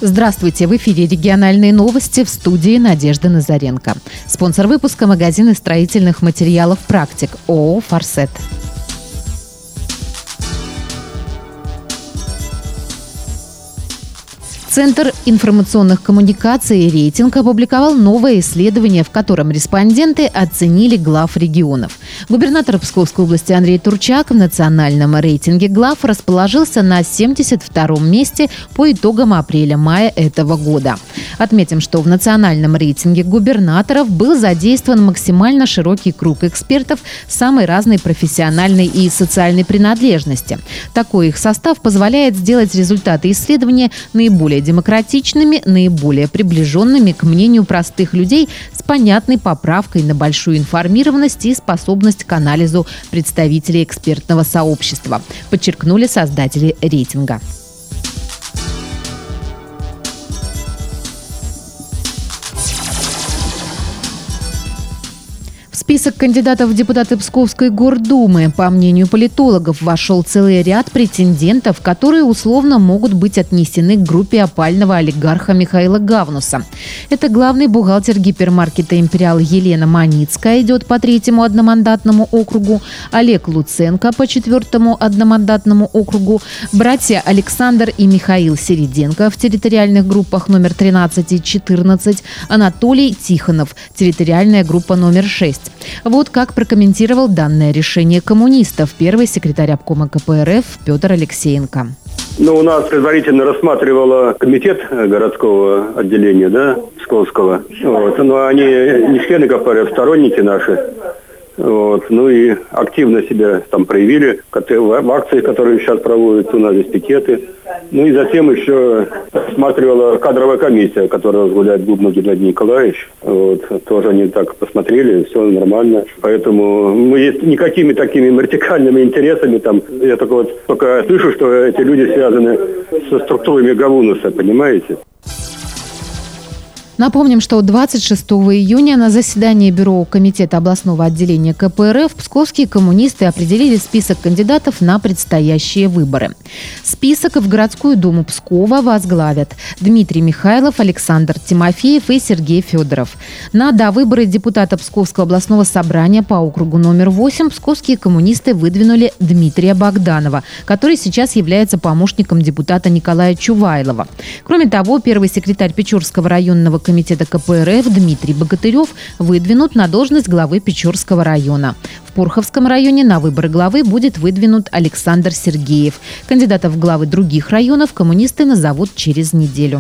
Здравствуйте! В эфире региональные новости, в студии Надежда Назаренко. Спонсор выпуска – магазины строительных материалов «Практик» ООО «Форсет». Центр информационных коммуникаций «Рейтинг» опубликовал новое исследование, в котором респонденты оценили глав регионов. Губернатор Псковской области Андрей Турчак в национальном рейтинге глав расположился на 72-м месте по итогам апреля-мая этого года. Отметим, что в национальном рейтинге губернаторов был задействован максимально широкий круг экспертов самой разной профессиональной и социальной принадлежности. Такой их состав позволяет сделать результаты исследования наиболее демократичными, наиболее приближенными к мнению простых людей с понятной поправкой на большую информированность и способность к анализу представителей экспертного сообщества, подчеркнули создатели рейтинга. В список кандидатов в депутаты Псковской гордумы, по мнению политологов, вошел целый ряд претендентов, которые условно могут быть отнесены к группе опального олигарха Михаила Гавнуса. Это главный бухгалтер гипермаркета «Империал» Елена Маницкая идет по 3-му одномандатному округу, Олег Луценко по 4-му одномандатному округу, братья Александр и Михаил Середенко в территориальных группах номер 13 и 14, Анатолий Тихонов, территориальная группа номер 6. Вот как прокомментировал данное решение коммунистов первый секретарь обкома КПРФ Петр Алексеенко. У нас предварительно рассматривала комитет городского отделения, Псковского. Но они не члены КПРФ, сторонники наши. И активно себя там проявили в акциях, которые сейчас проводятся, у нас здесь пикеты. И затем еще рассматривала кадровая комиссия, которая возглавляет Бубнов Геннадий Николаевич. Тоже они так посмотрели, все нормально. Поэтому мы никакими такими вертикальными интересами я только слышу, что эти люди связаны со структурами Гавнуса, понимаете? Напомним, что 26 июня на заседании Бюро комитета областного отделения КПРФ псковские коммунисты определили список кандидатов на предстоящие выборы. Список в городскую думу Пскова возглавят Дмитрий Михайлов, Александр Тимофеев и Сергей Федоров. На довыборы депутата Псковского областного собрания по округу номер 8 псковские коммунисты выдвинули Дмитрия Богданова, который сейчас является помощником депутата Николая Чувайлова. Кроме того, первый секретарь Печорского районного комитета КПРФ Дмитрий Богатырев выдвинут на должность главы Печорского района. В Порховском районе на выборы главы будет выдвинут Александр Сергеев. Кандидатов в главы других районов коммунисты назовут через неделю.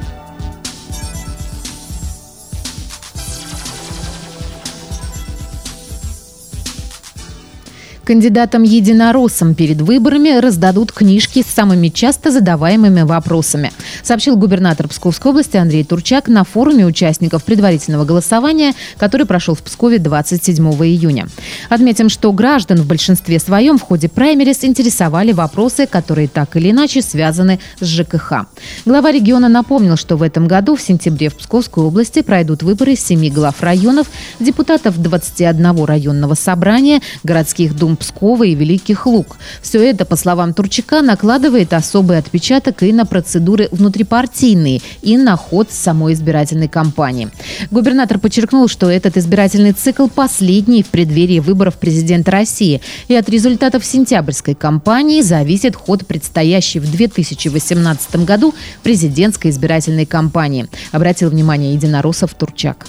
Кандидатам-единороссам перед выборами раздадут книжки с самыми часто задаваемыми вопросами, сообщил губернатор Псковской области Андрей Турчак на форуме участников предварительного голосования, который прошел в Пскове 27 июня. Отметим, что граждан в большинстве своем в ходе праймерис интересовали вопросы, которые так или иначе связаны с ЖКХ. Глава региона напомнил, что в этом году в сентябре в Псковской области пройдут выборы 7 глав районов, депутатов 21 районного собрания, городских дум Пскова и Великих Луг. Все это, по словам Турчака, накладывает особый отпечаток и на процедуры внутрипартийные, и на ход самой избирательной кампании. Губернатор подчеркнул, что этот избирательный цикл последний в преддверии выборов президента России, и от результатов сентябрьской кампании зависит ход предстоящей в 2018 году президентской избирательной кампании, обратил внимание единороссов Турчак.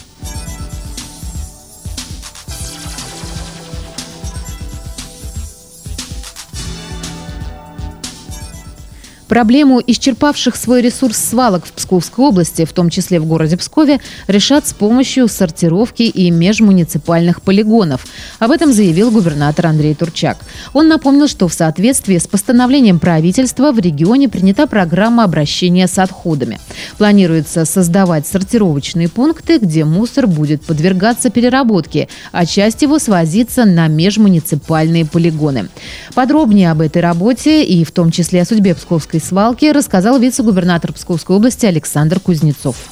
Проблему исчерпавших свой ресурс свалок в Псковской области, в том числе в городе Пскове, решат с помощью сортировки и межмуниципальных полигонов. Об этом заявил губернатор Андрей Турчак. Он напомнил, что в соответствии с постановлением правительства в регионе принята программа обращения с отходами. Планируется создавать сортировочные пункты, где мусор будет подвергаться переработке, а часть его свозится на межмуниципальные полигоны. Подробнее об этой работе и в том числе о судьбе Псковской свалки рассказал вице-губернатор Псковской области Александр Кузнецов.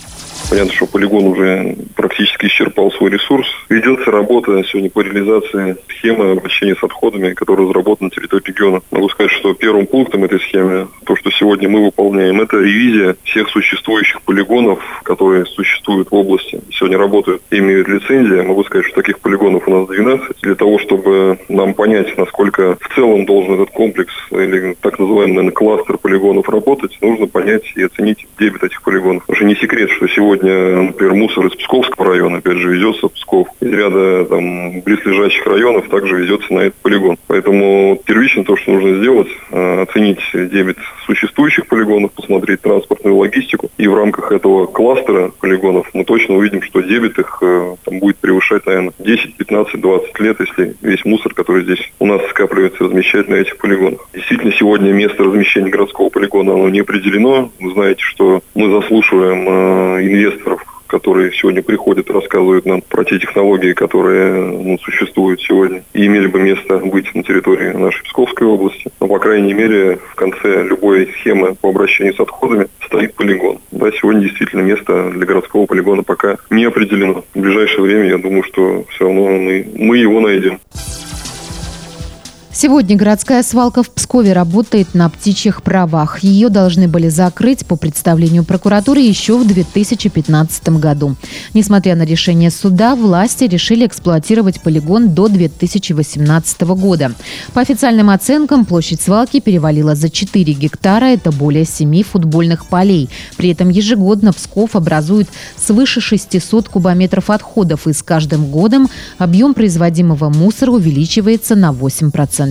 Понятно, что полигон уже практически исчерпал свой ресурс. Ведется работа сегодня по реализации схемы обращения с отходами, которая разработана на территории региона. Могу сказать, что первым пунктом этой схемы, то, что сегодня мы выполняем, это ревизия всех существующих полигонов, которые существуют в области. Сегодня работают и имеют лицензии. Могу сказать, что таких полигонов у нас 12. Для того, чтобы нам понять, насколько в целом должен этот комплекс или так называемый, наверное, кластер полигонов работать, нужно понять и оценить дебет этих полигонов. Потому что не секрет, что сегодня, например, мусор из Псковского района, опять же, везется в Псков. Из ряда близлежащих районов также везется на этот полигон. Поэтому первично то, что нужно сделать, оценить дебет существующих полигонов, посмотреть транспортную логистику. И в рамках этого кластера полигонов мы точно увидим, что дебет их будет превышать, наверное, 10, 15, 20 лет, если весь мусор, который здесь у нас скапливается, размещать на этих полигонах. Действительно, сегодня место размещения городского полигона оно не определено. Вы знаете, что мы заслушиваем инвесторов, которые сегодня приходят и рассказывают нам про те технологии, которые существуют сегодня и имели бы место быть на территории нашей Псковской области. Но, по крайней мере, в конце любой схемы по обращению с отходами стоит полигон. Да, сегодня действительно место для городского полигона пока не определено. В ближайшее время, я думаю, что все равно мы его найдем. Сегодня городская свалка в Пскове работает на птичьих правах. Ее должны были закрыть по представлению прокуратуры еще в 2015 году. Несмотря на решение суда, власти решили эксплуатировать полигон до 2018 года. По официальным оценкам, площадь свалки перевалила за 4 гектара. Это более 7 футбольных полей. При этом ежегодно Псков образует свыше 600 кубометров отходов. И с каждым годом объем производимого мусора увеличивается на 8%.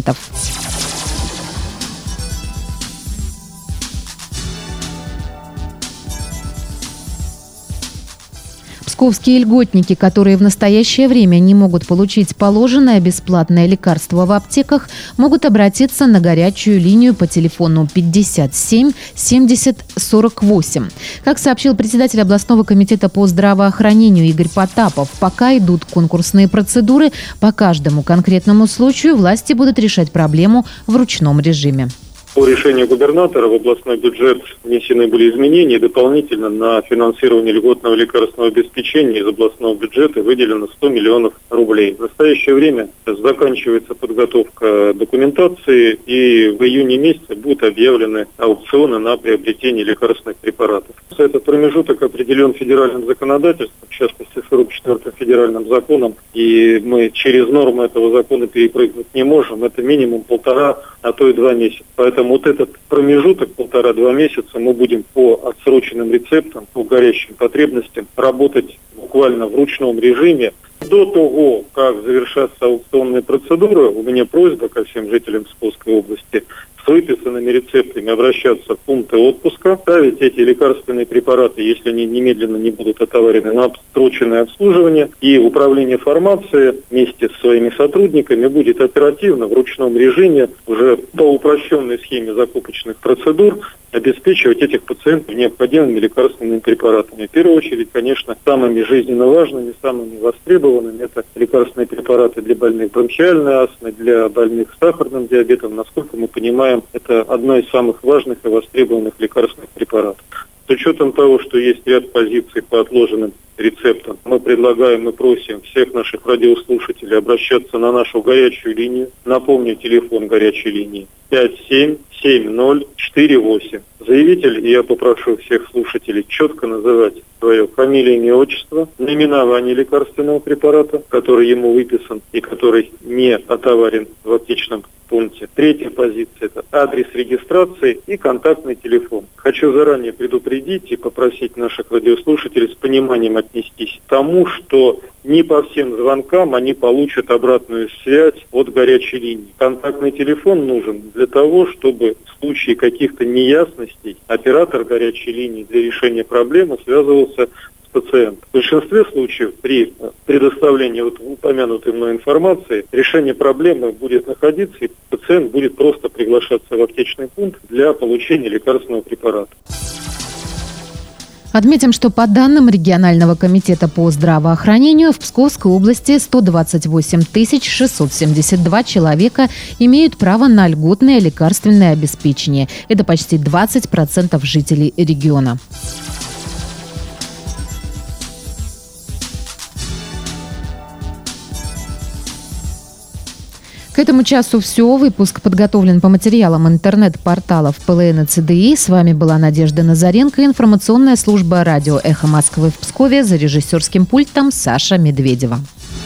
Псковские льготники, которые в настоящее время не могут получить положенное бесплатное лекарство в аптеках, могут обратиться на горячую линию по телефону 57 70 48. Как сообщил председатель областного комитета по здравоохранению Игорь Потапов, пока идут конкурсные процедуры, по каждому конкретному случаю власти будут решать проблему в ручном режиме. По решению губернатора в областной бюджет внесены были изменения. Дополнительно на финансирование льготного лекарственного обеспечения из областного бюджета выделено 100 миллионов рублей. В настоящее время заканчивается подготовка документации, и в июне месяце будут объявлены аукционы на приобретение лекарственных препаратов. Этот промежуток определен федеральным законодательством, в частности 44-м федеральным законом, и мы через нормы этого закона перепрыгнуть не можем. Это минимум 1,5, а то и 2 месяца. Поэтому вот этот промежуток 1,5-2 месяца мы будем по отсроченным рецептам, по горящим потребностям работать буквально в ручном режиме. До того, как завершатся аукционные процедуры, у меня просьба ко всем жителям Псковской области с выписанными рецептами обращаться в пункты отпуска, ставить эти лекарственные препараты, если они немедленно не будут отоварены, на отсроченное обслуживание. И управление фармацией вместе с своими сотрудниками будет оперативно в ручном режиме уже по упрощенной схеме закупочных процедур обеспечивать этих пациентов необходимыми лекарственными препаратами. В первую очередь, конечно, самыми жизненно важными, самыми востребованными это лекарственные препараты для больных бронхиальной астмой, для больных с сахарным диабетом. Насколько мы понимаем, это одно из самых важных и востребованных лекарственных препаратов. С учетом того, что есть ряд позиций по отложенным рецептам, мы предлагаем и просим всех наших радиослушателей обращаться на нашу горячую линию. Напомню, телефон горячей линии 577048. Заявитель, и я попрошу всех слушателей четко называть свое фамилию, имя, отчество, наименование лекарственного препарата, который ему выписан и который не отоварен в аптечном пункте. Третья позиция – это адрес регистрации и контактный телефон. Хочу заранее предупредить и попросить наших радиослушателей с пониманием отнестись к тому, что не по всем звонкам они получат обратную связь от горячей линии. Контактный телефон нужен для того, чтобы в случае каких-то неясностей оператор горячей линии для решения проблемы связывался с пациентом. В большинстве случаев при предоставлении упомянутой мной информации решение проблемы будет находиться, и пациент будет просто приглашаться в аптечный пункт для получения лекарственного препарата. Отметим, что по данным регионального комитета по здравоохранению в Псковской области 128 672 человека имеют право на льготное лекарственное обеспечение. Это почти 20% жителей региона. К этому часу все. Выпуск подготовлен по материалам интернет-порталов ПЛН и ЦДИ. С вами была Надежда Назаренко. Информационная служба радио «Эхо Москвы» в Пскове. За режиссерским пультом Саша Медведева.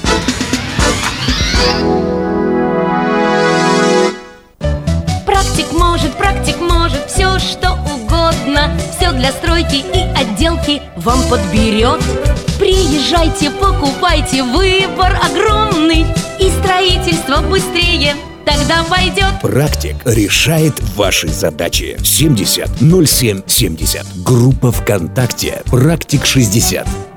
Практик может все, что угодно. Все для стройки и отделки вам подберет. Приезжайте, покупайте, выбор огромный. И строительство быстрее тогда пойдет. Практик решает ваши задачи. 70 07 70. Группа ВКонтакте «Практик 60».